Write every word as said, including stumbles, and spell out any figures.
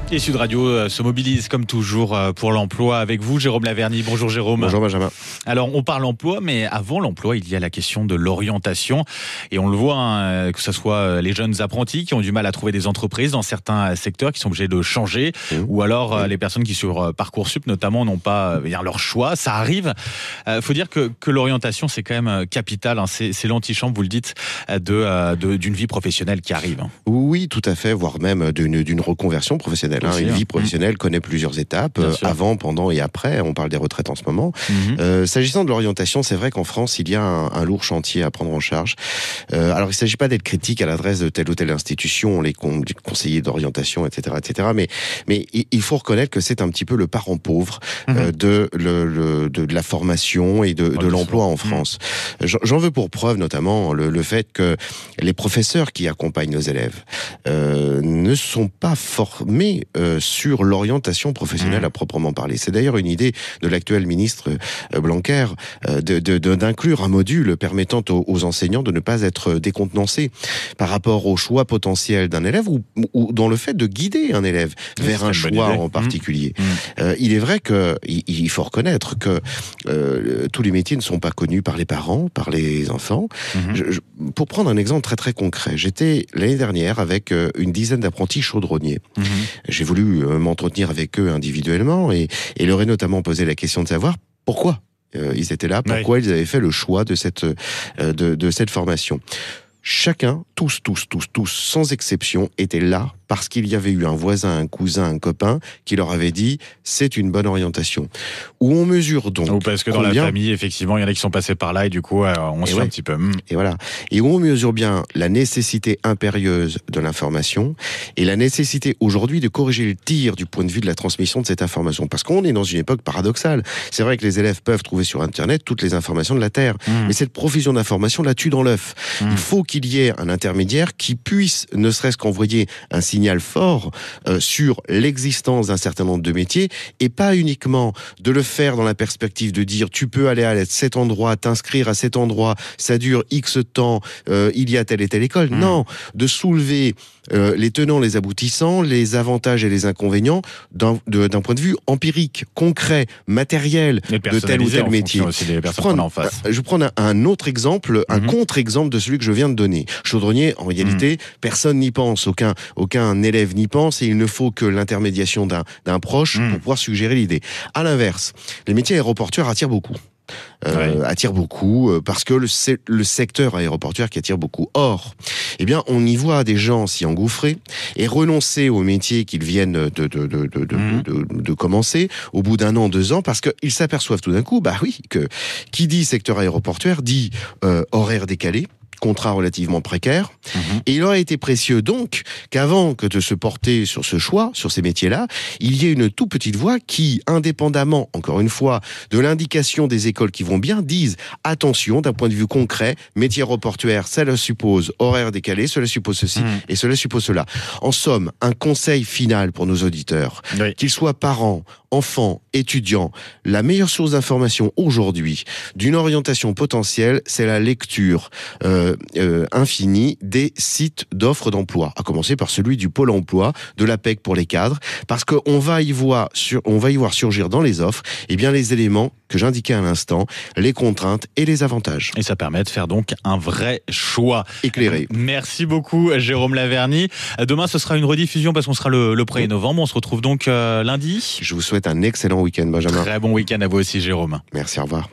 Et Sud Radio se mobilise comme toujours pour l'emploi avec vous, Jérôme Laverny. Bonjour Jérôme. Bonjour Benjamin. Alors on parle emploi, mais avant l'emploi, il y a la question de l'orientation. Et on le voit, hein, que ce soit les jeunes apprentis qui ont du mal à trouver des entreprises dans certains secteurs, qui sont obligés de changer, mmh. ou alors mmh. les personnes qui sur Parcoursup notamment n'ont pas bien leur choix. Ça arrive. Il euh, faut dire que, que l'orientation, c'est quand même capital. Hein. C'est, c'est l'antichambre, vous le dites, de, de, d'une vie professionnelle qui arrive. Oui, tout à fait, voire même d'une, d'une reconversion professionnelle. Hein. Une vie professionnelle mmh. connaît plusieurs étapes, euh, avant, pendant et après. On parle des retraites en ce moment. Mmh. Euh, s'agissant de l'orientation, c'est vrai qu'en France, il y a un, un lourd chantier à prendre en charge. Euh, alors, il ne s'agit pas d'être critique à l'adresse de telle ou telle institution, les con- conseillers d'orientation, et cetera, et cetera. Mais, mais il faut reconnaître que c'est un petit peu le parent pauvre mmh. euh, de, le, le, de, de la formation et de, de l'emploi en France. Mmh. J'en veux pour preuve notamment le, le fait que les professeurs qui accompagnent nos élèves euh, ne sont pas formés euh, sur l'orientation professionnelle mmh. à proprement parler. C'est d'ailleurs une idée de l'actuel ministre euh, Blanquer euh, de, de, de, d'inclure un module permettant aux, aux enseignants de ne pas être décontenancés par rapport au choix potentiel d'un élève ou, ou dans le fait de guider un élève vers un choix en particulier. Mmh. Euh, il est vrai que il, il faut reconnaître que euh, tous les métiers ne sont pas connus par les parents, par les enfants. Mmh. Je, je, pour prendre un exemple très très concret, j'étais l'année dernière avec euh, une dizaine d'apprentis chaudronniers. Mmh. J'ai voulu euh, m'entretenir avec eux individuellement et, et leur ai notamment posé la question de savoir pourquoi euh, ils étaient là, pourquoi oui. ils avaient fait le choix de cette, euh, de, de cette formation. Chacun, tous, tous, tous, tous, sans exception, étaient là parce qu'il y avait eu un voisin, un cousin, un copain qui leur avait dit « c'est une bonne orientation ». Où on mesure donc... Ou parce que dans combien... la famille, effectivement, il y en a qui sont passés par là et du coup, euh, on se fait ouais. un petit peu... Mmh. Et voilà. Et où on mesure bien la nécessité impérieuse de l'information et la nécessité aujourd'hui de corriger le tir du point de vue de la transmission de cette information. Parce qu'on est dans une époque paradoxale. C'est vrai que les élèves peuvent trouver sur Internet toutes les informations de la Terre. Mmh. Mais cette profusion d'informations la tue dans l'œuf. Mmh. Il faut qu'il y ait un intermédiaire qui puisse, ne serait-ce qu'envoyer un signal fort euh, sur l'existence d'un certain nombre de métiers et pas uniquement de le faire dans la perspective de dire tu peux aller à cet endroit, t'inscrire à cet endroit, ça dure X temps, euh, il y a telle et telle école. Mmh. Non, de soulever euh, les tenants, les aboutissants, les avantages et les inconvénients d'un, de, d'un point de vue empirique, concret, matériel de tel ou tel métier. Aussi des je prends, en face. je prends un, un autre exemple, un mmh. contre-exemple de celui que je viens de donner. Chaudronnier, en réalité, mmh. personne n'y pense, aucun, aucun un élève n'y pense et il ne faut que l'intermédiation d'un, d'un proche mmh. pour pouvoir suggérer l'idée. À l'inverse, les métiers aéroportuaires attirent beaucoup. Euh, ouais. attire beaucoup euh, parce que le, c'est le secteur aéroportuaire qui attire beaucoup. Or, eh bien, on y voit des gens s'y engouffrer et renoncer au métier qu'ils viennent de, de, de, de, de, mmh. de, de, de commencer au bout d'un an, deux ans, parce qu'ils s'aperçoivent tout d'un coup, bah oui, que qui dit secteur aéroportuaire dit euh, horaire décalé, contrat relativement précaire. Mmh. Et il aurait été précieux donc qu'avant que de se porter sur ce choix, sur ces métiers-là, il y ait une toute petite voix qui, indépendamment, encore une fois, de l'indication des écoles qui vont bien, disent attention, d'un point de vue concret, métier aéroportuaire, cela suppose horaire décalé, cela suppose ceci mmh. et cela suppose cela. En somme, un conseil final pour nos auditeurs, oui. qu'ils soient parents, enfants, étudiants, la meilleure source d'information aujourd'hui d'une orientation potentielle, c'est la lecture euh, euh, infinie des sites d'offres d'emploi, à commencer par celui du Pôle emploi, de l'A P E C pour les cadres, parce qu'on va y voir, sur, on va y voir surgir dans les offres, eh bien les éléments que j'indiquais à l'instant, les contraintes et les avantages. Et ça permet de faire donc un vrai choix. Éclairé. Merci beaucoup Jérôme Laverny. Demain ce sera une rediffusion parce qu'on sera le, le premier novembre. On se retrouve donc euh, lundi. Je vous souhaite un excellent week-end Benjamin. Très bon week-end à vous aussi Jérôme. Merci, au revoir.